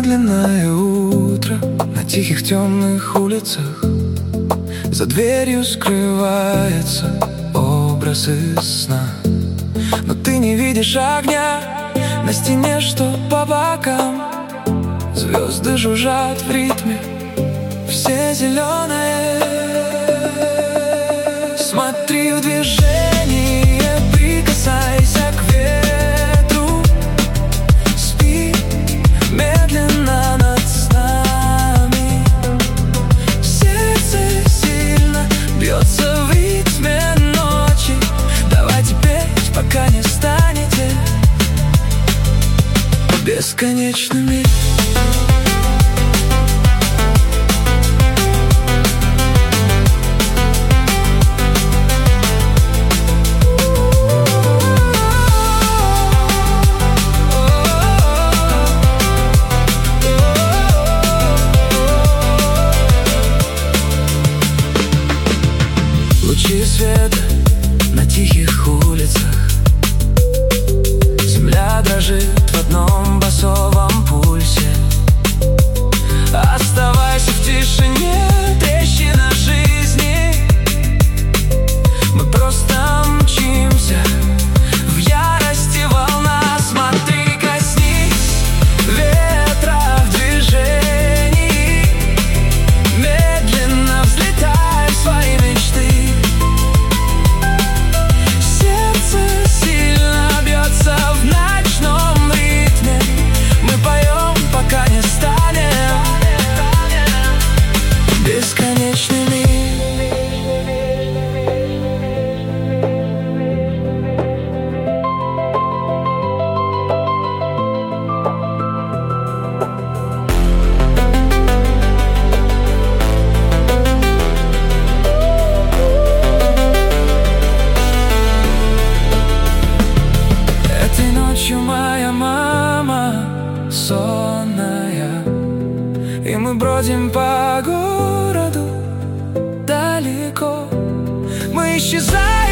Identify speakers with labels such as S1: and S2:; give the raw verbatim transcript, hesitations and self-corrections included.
S1: Медленное утро на тихих темных улицах. За дверью скрывается образ из сна. Но ты не видишь огня на стене, что по бокам. Звезды жужжат в ритме, все зеленые. Смотри в движение, прикасайся к ветру. Спи медленно над нами. Сердце сильно бьется в ритме ночи. Давайте петь, пока не станете бесконечными. Лучи света на тихих улицах. Земля дрожит в одном басовом пульсе. Оставайся в тишине, трещина жизни. Мы просто мчимся в ярости волна. Смотри, коснись ветра в движении. Медленно взлетай в свои мечты. В ночном ритме мы поем, пока не станем бесконечными. Этой ночью моя мама сонная, и мы бродим по городу далеко. Мы исчезаем